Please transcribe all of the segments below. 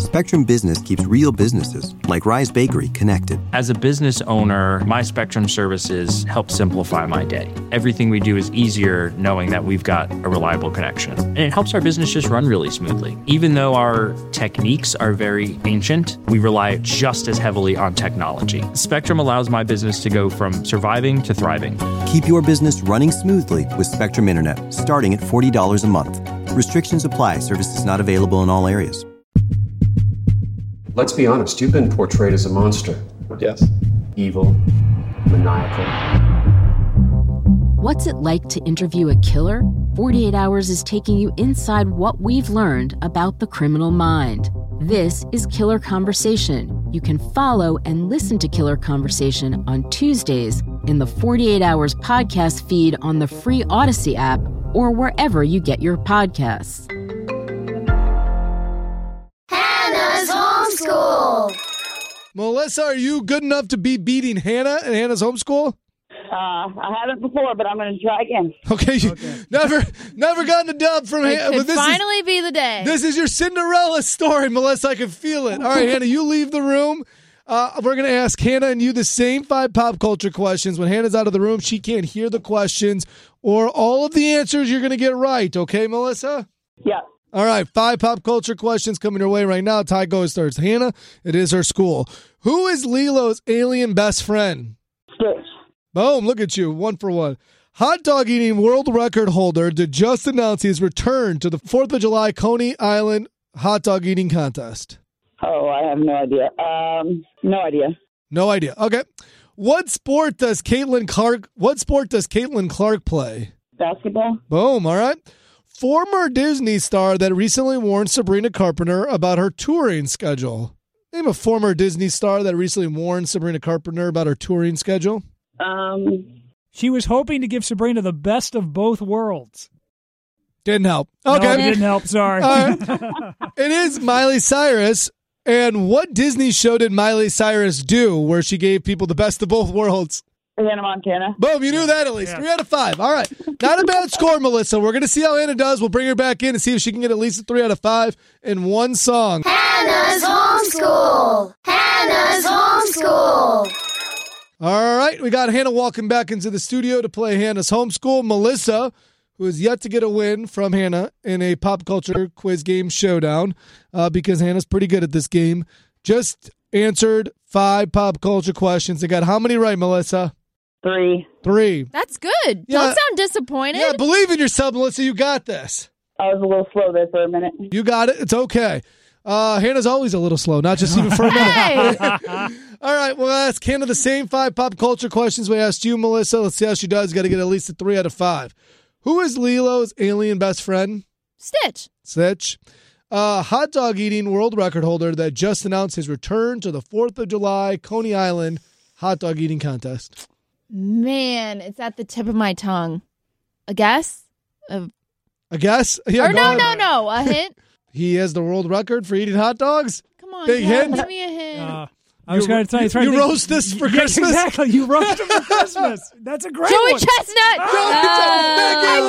Spectrum Business keeps real businesses, like Rise Bakery, connected. As a business owner, my Spectrum services help simplify my day. Everything we do is easier knowing that we've got a reliable connection. And it helps our business just run really smoothly. Even though our techniques are very ancient, we rely just as heavily on technology. Spectrum allows my business to go from surviving to thriving. Keep your business running smoothly with Spectrum Internet, starting at $40 a month. Restrictions apply. Services not available in all areas. Let's be honest, you've been portrayed as a monster. Yes. Evil, maniacal. What's it like to interview a killer? 48 Hours is taking you inside what we've learned about the criminal mind. This is Killer Conversation. You can follow and listen to Killer Conversation on Tuesdays in the 48 Hours podcast feed on the free Odyssey app or wherever you get your podcasts. Hannah's Homeschool. Melissa, are you good enough to be beating Hannah in Hannah's Homeschool? I haven't before, but I'm going to try again. Okay, never gotten a dub from Hannah. It could finally be the day. This is your Cinderella story, Melissa. I can feel it. All right, Hannah, you leave the room. We're going to ask Hannah and you the same 5 pop culture questions. When Hannah's out of the room, she can't hear the questions or all of the answers you're going to get right. Okay, Melissa? Yeah. All right, 5 pop culture questions coming your way right now. Ty goes starts. Hannah, it is her school. Who is Lilo's alien best friend? Stitch. Boom, look at you, 1 for 1. Hot dog eating world record holder did just announce his return to the 4th of July Coney Island hot dog eating contest. Oh, I have no idea. No idea. No idea. Okay. What sport does Caitlin Clark play? Basketball. Boom, all right. Former Disney star that recently warned Sabrina Carpenter about her touring schedule. Name a former Disney star that recently warned Sabrina Carpenter about her touring schedule. She was hoping to give Sabrina the best of both worlds. Didn't help. Okay. No, it didn't help. Sorry. It is Miley Cyrus. And what Disney show did Miley Cyrus do where she gave people the best of both worlds? Hannah Montana. Boom, you knew that at least. Yeah. 3 out of 5. All right. Not a bad score, Melissa. We're going to see how Hannah does. We'll bring her back in and see if she can get at least a 3 out of 5 in one song. Hannah's Homeschool. Hannah's Homeschool. All right, we got Hannah walking back into the studio to play Hannah's Homeschool. Melissa, who has yet to get a win from Hannah in a pop culture quiz game showdown, because Hannah's pretty good at this game, just answered 5 pop culture questions. They got how many right, Melissa? 3. That's good. Yeah. Don't sound disappointed. Yeah, believe in yourself, Melissa. You got this. I was a little slow there for a minute. You got it. It's okay. Hannah's always a little slow, not just even for a minute. All right, we'll ask Hannah the same 5 pop culture questions we asked you, Melissa. Let's see how she does. Got to get at least a 3 out of 5. Who is Lilo's alien best friend? Stitch. Hot dog eating world record holder that just announced his return to the 4th of July Coney Island hot dog eating contest. Man, it's at the tip of my tongue. A guess? A guess? Yeah, or no. A hint? He has the world record for eating hot dogs? Come on, Big hint? give me a hint. I was going to tell you. You roast this for Christmas? Exactly. You roast it for Christmas. That's a great Joey one. Chestnut. I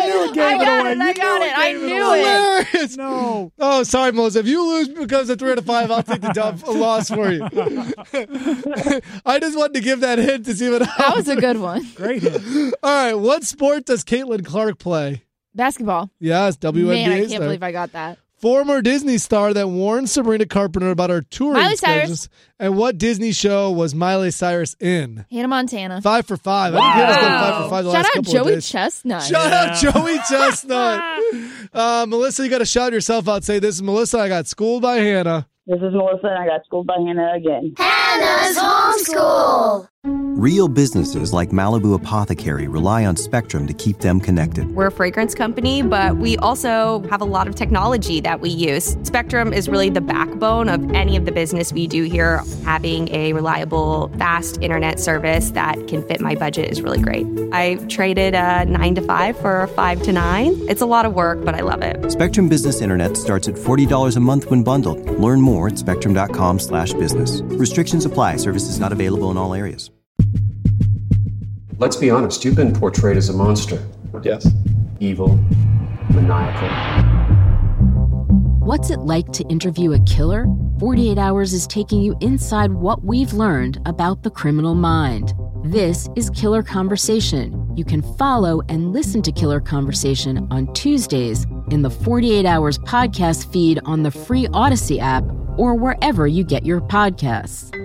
got it. I knew it. Hilarious. No. Oh, sorry, Melissa. If you lose because of 3 out of 5, I'll take the loss for you. I just wanted to give that hint to see what happens. That was a good one. Great hint. All right. What sport does Caitlin Clark play? Basketball. Yes, WNBA. Man, I can't star. believe I got that. Former Disney star that warned Sabrina Carpenter about her touring Miley schedules. Cyrus. And what Disney show was Miley Cyrus in? Hannah Montana. 5 for 5. I think Hannah's done 5 for 5 the last couple Joey of days. Chestnut. Shout out Joey Chestnut. Melissa, you got to shout yourself out. Say, this is Melissa. I got schooled by Hannah. This is Melissa, and I got schooled by Hannah again. Hannah's Homeschool. Real businesses like Malibu Apothecary rely on Spectrum to keep them connected. We're a fragrance company, but we also have a lot of technology that we use. Spectrum is really the backbone of any of the business we do here. Having a reliable, fast internet service that can fit my budget is really great. I traded a 9 to 5 for a 5 to 9. It's a lot of work, but I love it. Spectrum Business Internet starts at $40 a month when bundled. Learn more at spectrum.com/business. Restrictions apply. Services not available in all areas. Let's be honest, you've been portrayed as a monster. Yes. Evil, maniacal. What's it like to interview a killer? 48 Hours is taking you inside what we've learned about the criminal mind. This is Killer Conversation. You can follow and listen to Killer Conversation on Tuesdays in the 48 Hours podcast feed on the free Odyssey app or wherever you get your podcasts.